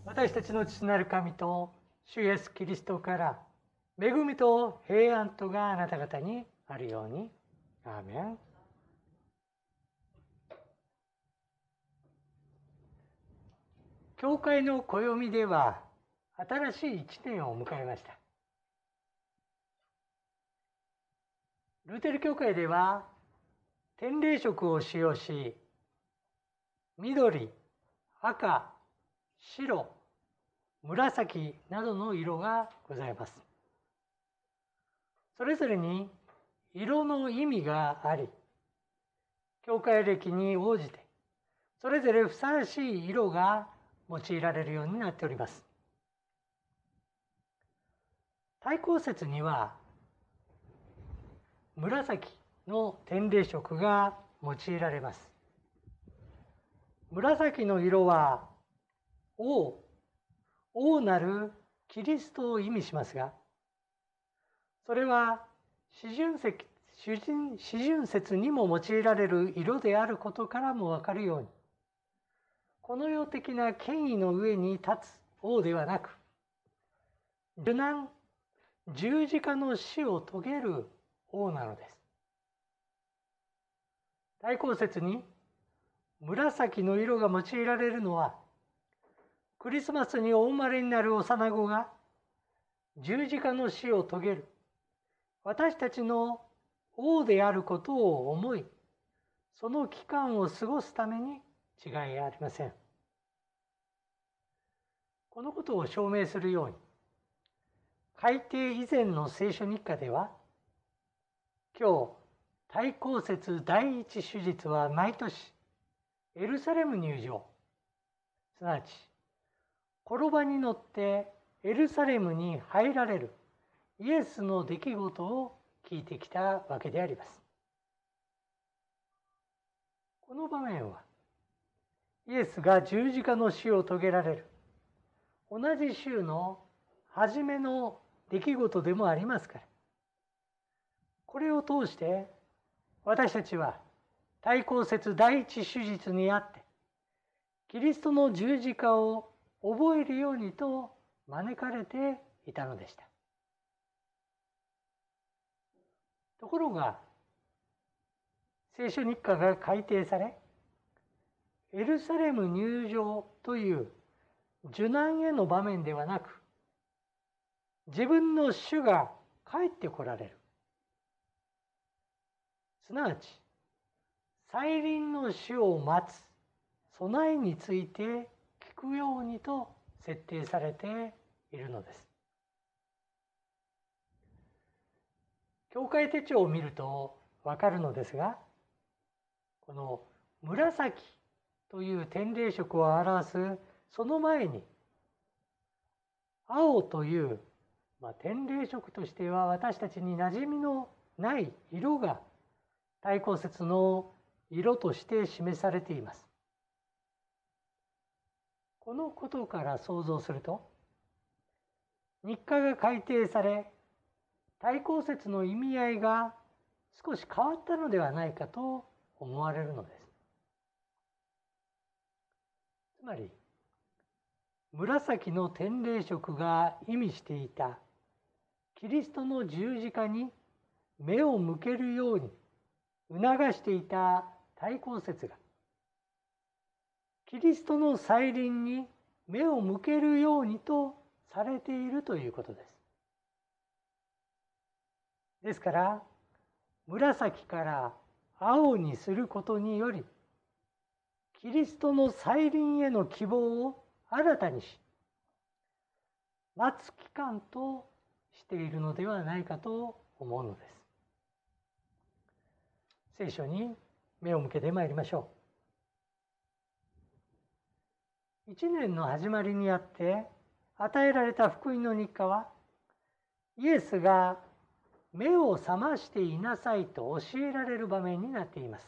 私たちの父なる神と主イエスキリストから恵みと平安とがあなた方にあるように。アーメン。教会の暦では新しい一年を迎えました。ルーテル教会では天礼色を使用し、緑、赤、白、紫などの色がございます。それぞれに色の意味があり、教会歴に応じてそれぞれふさわしい色が用いられるようになっております。対抗節には紫の天礼色が用いられます。紫の色は王なるキリストを意味しますが、それは四旬節にも用いられる色であることからもわかるように、この世的な権威の上に立つ王ではなく、受難、十字架の死を遂げる王なのです。対抗節に紫の色が用いられるのは、クリスマスにお生まれになる幼子が十字架の死を遂げる私たちの王であることを思い、その期間を過ごすために違いありません。このことを証明するように、改訂以前の聖書日課では、今日、対抗節第一手術は毎年、エルサレム入場、すなわち、転ばに乗ってエルサレムに入られるイエスの出来事を聞いてきたわけであります。この場面は、イエスが十字架の死を遂げられる、同じ週の初めの出来事でもありますから、これを通して私たちは対抗節第一手術にあって、キリストの十字架を覚えるようにと招かれていたのでした。ところが、聖書日課が改訂され、エルサレム入場という受難への場面ではなく、自分の主が帰ってこられる、すなわち再臨の主を待つ備えについて聞くようにと設定されているのです。教会手帳を見るとわかるのですが、この紫という天礼色を表すその前に、青という天礼色としては私たちに馴染みのない色が対抗節の色として示されています。このことから想像すると、日課が改訂され、対抗節の意味合いが少し変わったのではないかと思われるのです。つまり、紫の天礼色が意味していたキリストの十字架に目を向けるように促していた対抗節が、キリストの再臨に目を向けるようにとされているということです。ですから、紫から青にすることにより、キリストの再臨への希望を新たにし、待つ期間としているのではないかと思うのです。聖書に目を向けてまいりましょう。一年の始まりにあって与えられた福音の日課は、イエスが目を覚ましていなさいと教えられる場面になっています。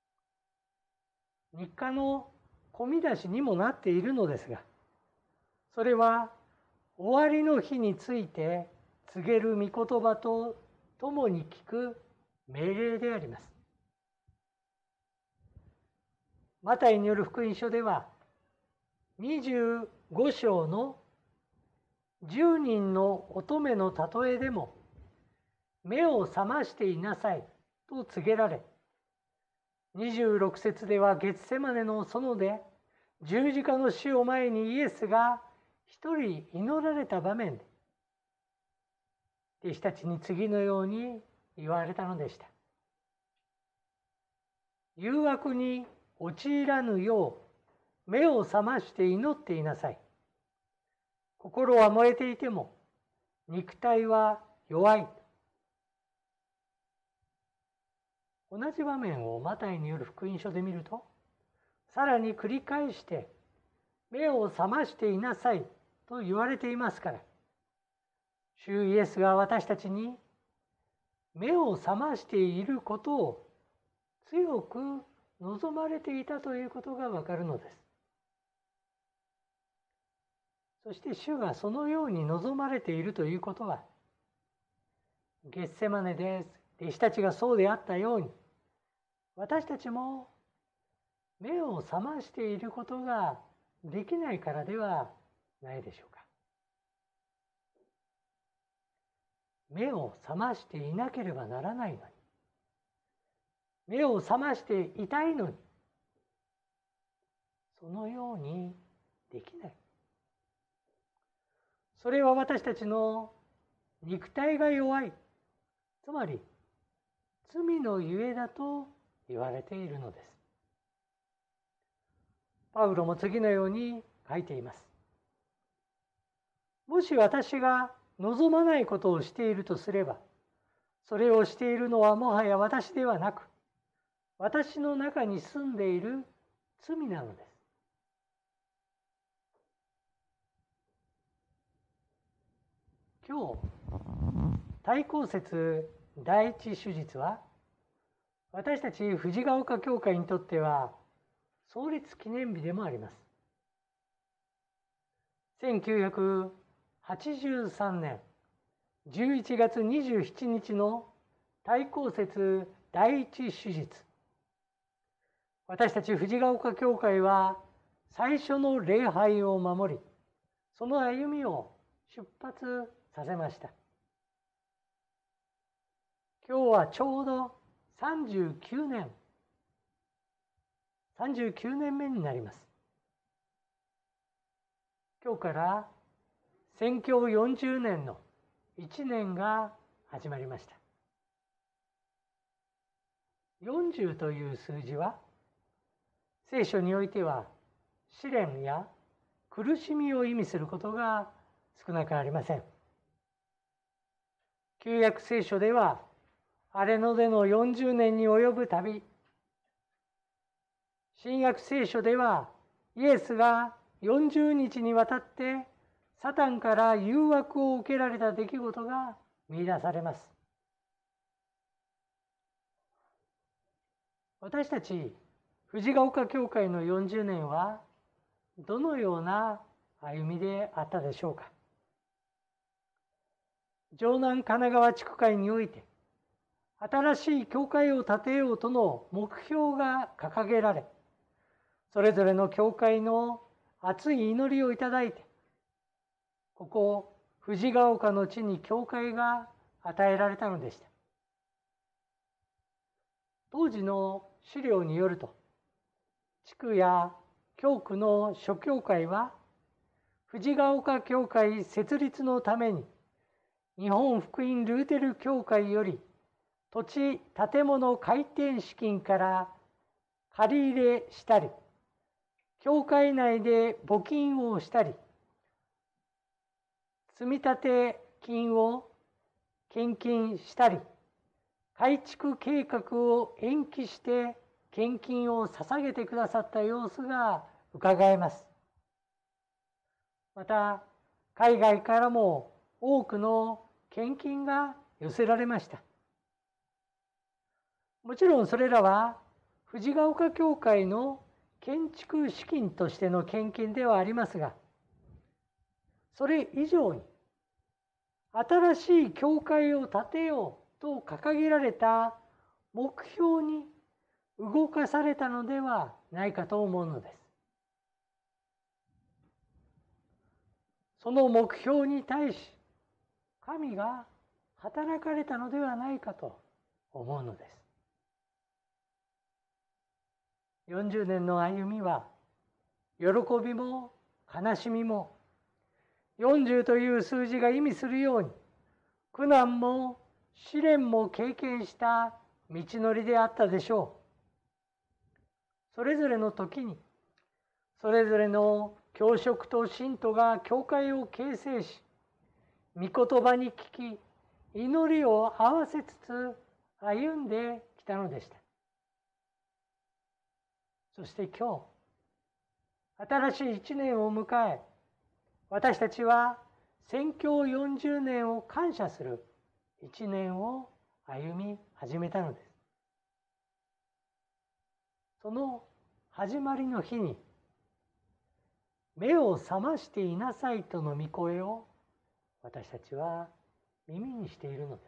日課の込み出しにもなっているのですが、それは終わりの日について告げる御言葉とともに聞く命令であります。マタイによる福音書では、 25章の10人の乙女の例えでも、目を覚ましていなさいと告げられ、26節ではゲツセマネの園で十字架の死を前にイエスが一人祈られた場面で、弟子たちに次のように言われたのでした。誘惑に陥らぬよう目を覚まして祈っていなさい。心は燃えていても肉体は弱い。同じ場面をマタイによる福音書で見ると、さらに繰り返して目を覚ましていなさいと言われていますから、主イエスが私たちに目を覚ましていることを強く望まれていたということがわかるのです。そして主がそのように望まれているということは、ゲッセマネで弟子たちがそうであったように、私たちも目を覚ましていることができないからではないでしょうか。目を覚ましていなければならないのに、目を覚ましていたいのに、そのようにできない。それは私たちの肉体が弱い、つまり罪のゆえだと言われているのです。パウロも次のように書いています。もし私が望まないことをしているとすれば、それをしているのはもはや私ではなく、私の中に住んでいる罪なのです。今日、対抗節第一手術は、私たち藤ヶ丘教会にとっては創立記念日でもあります。1983年11月27日の対抗節第一手術。私たち藤ヶ丘教会は最初の礼拝を守り、その歩みを出発させました。今日はちょうど39年目になります。今日から宣教40年の1年が始まりました。40という数字は、聖書においては試練や苦しみを意味することが少なくありません。旧約聖書では、荒れ野での40年に及ぶ旅、新約聖書ではイエスが40日にわたってサタンから誘惑を受けられた出来事が見出されます。私たち藤ヶ丘教会の40年はどのような歩みであったでしょうか。城南神奈川地区会において新しい教会を建てようとの目標が掲げられ、それぞれの教会の熱い祈りをいただいて、ここ藤ヶ丘の地に教会が与えられたのでした。当時の資料によると、地区や教区の諸教会は藤ヶ丘教会設立のために日本福音ルーテル教会より土地建物開店資金から借り入れしたり、教会内で募金をしたり、積立金を献金したり、改築計画を延期して献金を捧げてくださった様子が伺えます。また、海外からも多くの献金が寄せられました。もちろんそれらは藤ヶ丘教会の建築資金としての献金ではありますが、それ以上に新しい教会を建てようと掲げられた目標に動かされたのではないかと思うのです。 その目標に対し神が働かれたのではないかと思うのです。40年の歩みは喜びも悲しみも40という数字が意味するように苦難も試練も経験した道のりであったでしょう。それぞれの時にそれぞれの教職と信徒が教会を形成し、御言葉に聞き祈りを合わせつつ歩んできたのでした。そして今日新しい一年を迎え、私たちは宣教40年を感謝する一年を歩み始めたのです。その始まりの日に目を覚ましていなさいとの御声を私たちは耳にしているのです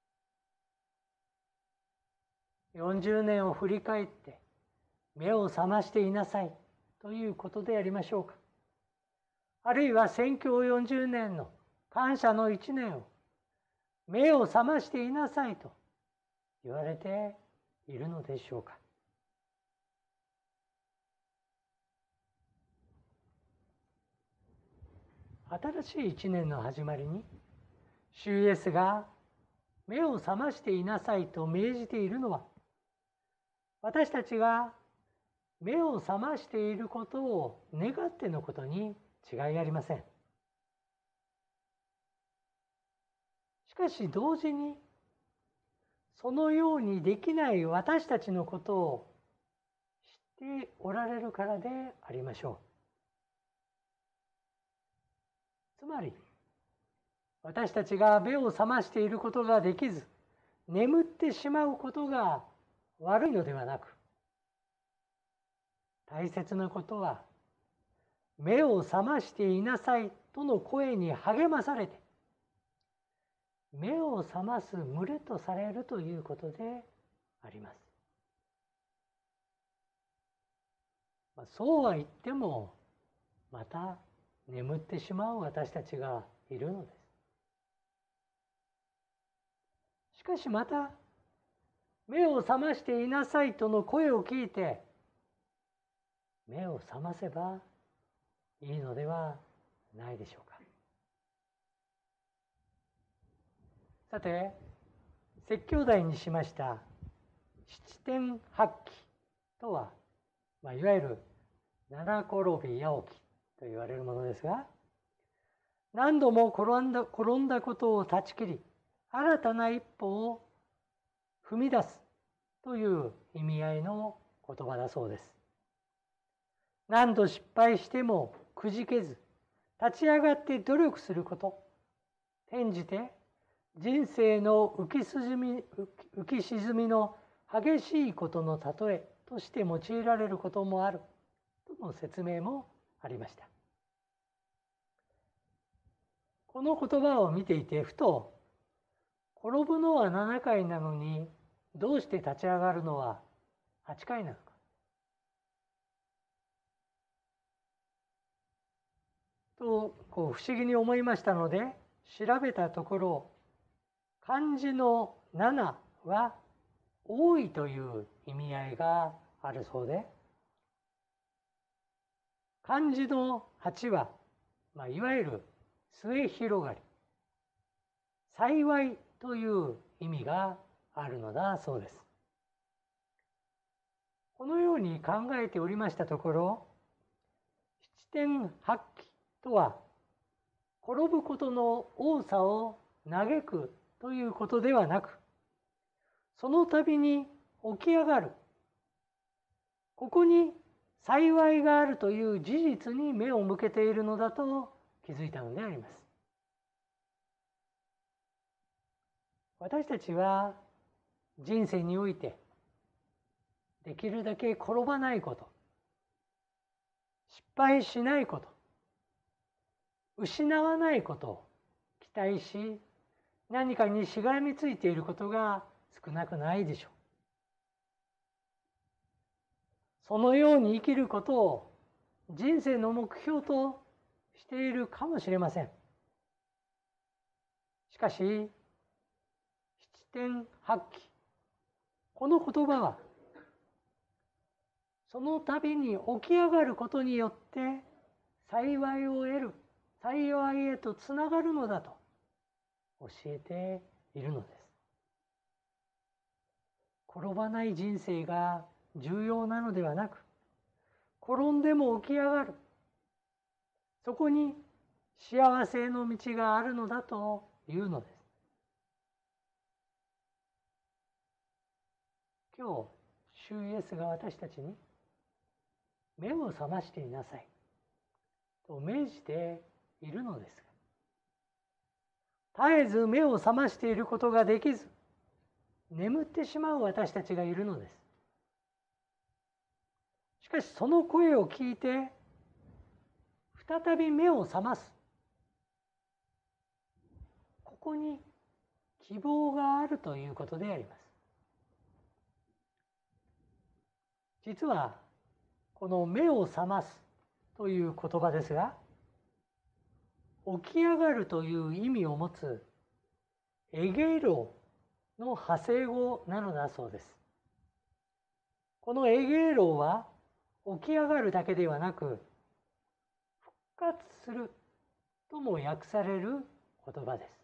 。40年を振り返って目を覚ましていなさいということでありましょうか。あるいは宣教40年の感謝の1年を目を覚ましていなさいと言われているのでしょうか。新しい一年の始まりに主イエスが目を覚ましていなさいと命じているのは、私たちが目を覚ましていることを願ってのことに違いありません。しかし同時にそのようにできない私たちのことを知っておられるからでありましょう。つまり私たちが目を覚ましていることができず眠ってしまうことが悪いのではなく、大切なことは目を覚ましていなさいとの声に励まされて目を覚ます群れとされるということであります。そうは言ってもまた眠ってしまう私たちがいるのです。しかしまた目を覚ましていなさいとの声を聞いて目を覚ませばいいのではないでしょうか。さて、説教題にしました七点八起とは、いわゆる七転び八起きと言われるものですが、何度も転んだことを断ち切り新たな一歩を踏み出すという意味合いの言葉だそうです。何度失敗してもくじけず立ち上がって努力すること、転じて人生の浮き沈みの激しいことの例えとして用いられることもあるとの説明もありました。この言葉を見ていてふと、転ぶのは7回なのにどうして立ち上がるのは8回なのかと不思議に思いましたので調べたところ、漢字の7は多いという意味合いがあるそうで、漢字の8は、いわゆる末広がり、幸いという意味があるのだそうです。このように考えておりましたところ、七点八起とは転ぶことの多さを嘆くということではなく、その度に起き上がる、ここに幸いがあるという事実に目を向けているのだと気づいたのであります。私たちは人生においてできるだけ転ばないこと、失敗しないこと、失わないことを期待し、何かにしがみついていることが少なくないでしょう。そのように生きることを人生の目標としているかもしれません。しかし、七点八起、この言葉は、その度に起き上がることによって幸いを得る、幸いへとつながるのだと教えているのです。転ばない人生が重要なのではなく、転んでも起き上がる、そこに幸せの道があるのだというのです。今日、主イエスが私たちに目を覚ましていなさいと命じているのですが、絶えず目を覚ましていることができず、眠ってしまう私たちがいるのです。しかしその声を聞いて、再び目を覚ます。ここに希望があるということであります。実は、この目を覚ますという言葉ですが、起き上がるという意味を持つエゲロの派生語なのだそうです。このエゲロは起き上がるだけではなく、復活するとも訳される言葉です。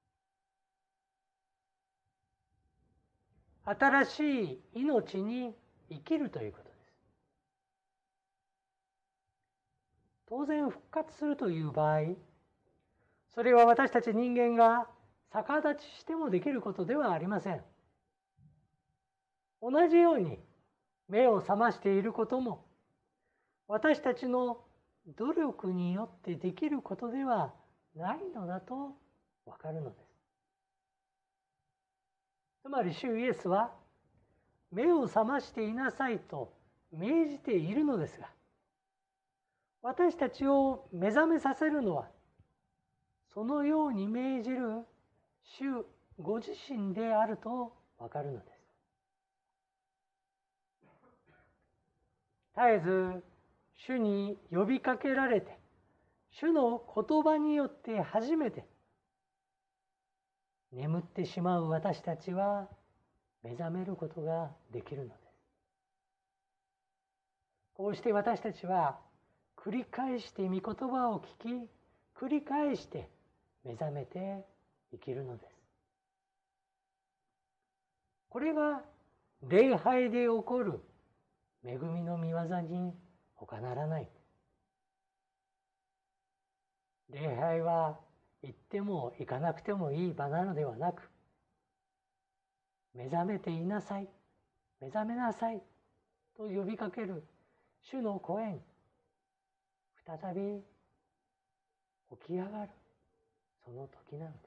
新しい命に生きるということです。当然復活するという場合、それは私たち人間が逆立ちしてもできることではありません。同じように目を覚ましていることも、私たちの努力によってできることではないのだとわかるのです。つまり主イエスは目を覚ましていなさいと命じているのですが、私たちを目覚めさせるのは、そのように命じる主ご自身であるとわかるのです。絶えず主に呼びかけられて、主の言葉によって初めて眠ってしまう私たちは目覚めることができるのです。こうして私たちは繰り返して御言葉を聞き、繰り返して目覚めて生きるのです。これが礼拝で起こる恵みの御業に他ならない。礼拝は行っても行かなくてもいい場なのではなく、目覚めていなさい、目覚めなさいと呼びかける主の声に再び起き上がる、その時なのです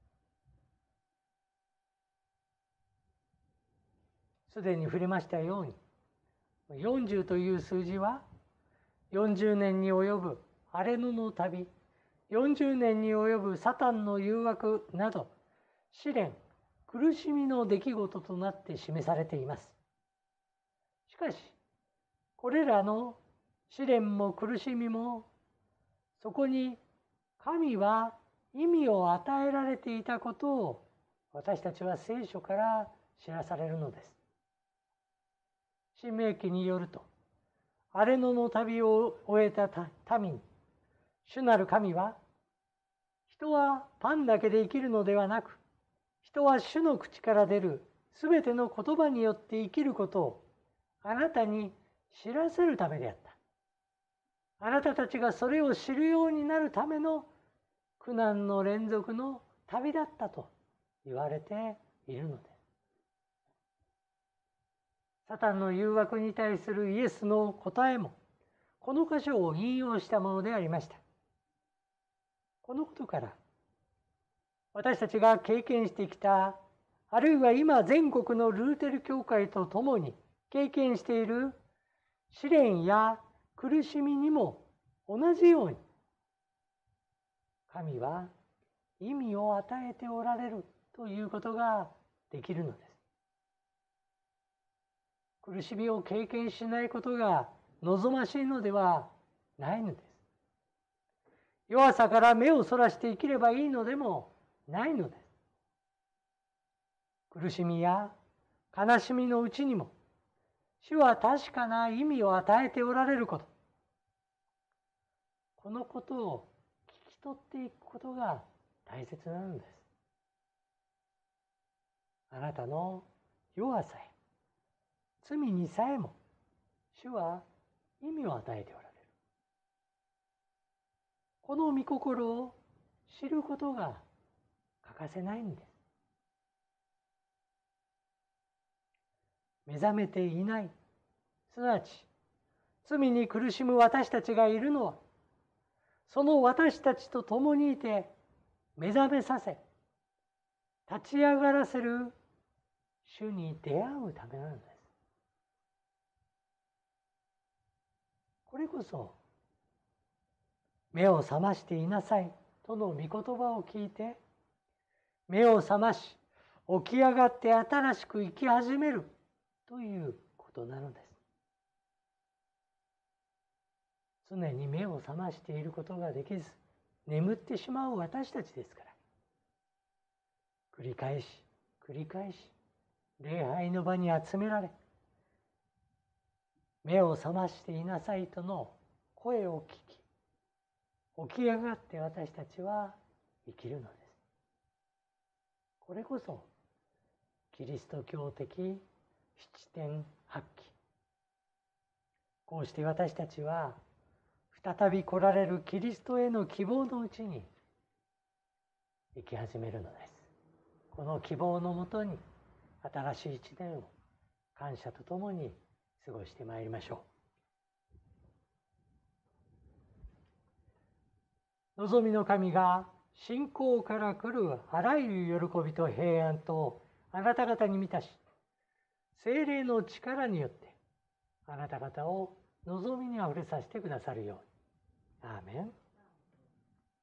。すでに触れましたように、40という数字は40年に及ぶ荒れ野の旅、40年に及ぶサタンの誘惑など、試練、苦しみの出来事となって示されています。しかし、これらの試練も苦しみも、そこに神は意味を与えられていたことを私たちは聖書から知らされるのです。新明記によると、荒れ野の旅を終えた民に、主なる神は、人はパンだけで生きるのではなく、人は主の口から出るすべての言葉によって生きることをあなたに知らせるためであった。あなたたちがそれを知るようになるための苦難の連続の旅だったと言われているのです。サタンの誘惑に対するイエスの答えも、この箇所を引用したものでありました。このことから、私たちが経験してきた、あるいは今全国のルーテル教会とともに経験している試練や苦しみにも同じように、神は意味を与えておられるということができるのです。苦しみを経験しないことが望ましいのではないのです。 弱さから目をそらして生きればいいのでもないのです。苦しみや悲しみのうちにも、主は確かな意味を与えておられること、このことを聞き取っていくことが大切なのです。あなたの弱さや罪にさえも主は意味を与えておられる。この御心を知ることが欠かせないんです。目覚めていない、すなわち罪に苦しむ私たちがいるのは、その私たちと共にいて目覚めさせ、立ち上がらせる主に出会うためなのです。これこそ、目を覚ましていなさいとの御言葉を聞いて、目を覚まし、起き上がって新しく生き始めるということなのです。常に目を覚ましていることができず、眠ってしまう私たちですから、繰り返し繰り返し礼拝の場に集められ、目を覚ましていなさいとの声を聞き、起き上がって私たちは生きるのです。これこそキリスト教的七点発揮。こうして私たちは再び来られるキリストへの希望のうちに生き始めるのです。この希望のもとに新しい一年を感謝とともに過ごしてまいりましょう。望みの神が信仰から来るあらゆる喜びと平安とあなた方に満たし、聖霊の力によってあなた方を望みにあふれさせてくださるように。アーメン。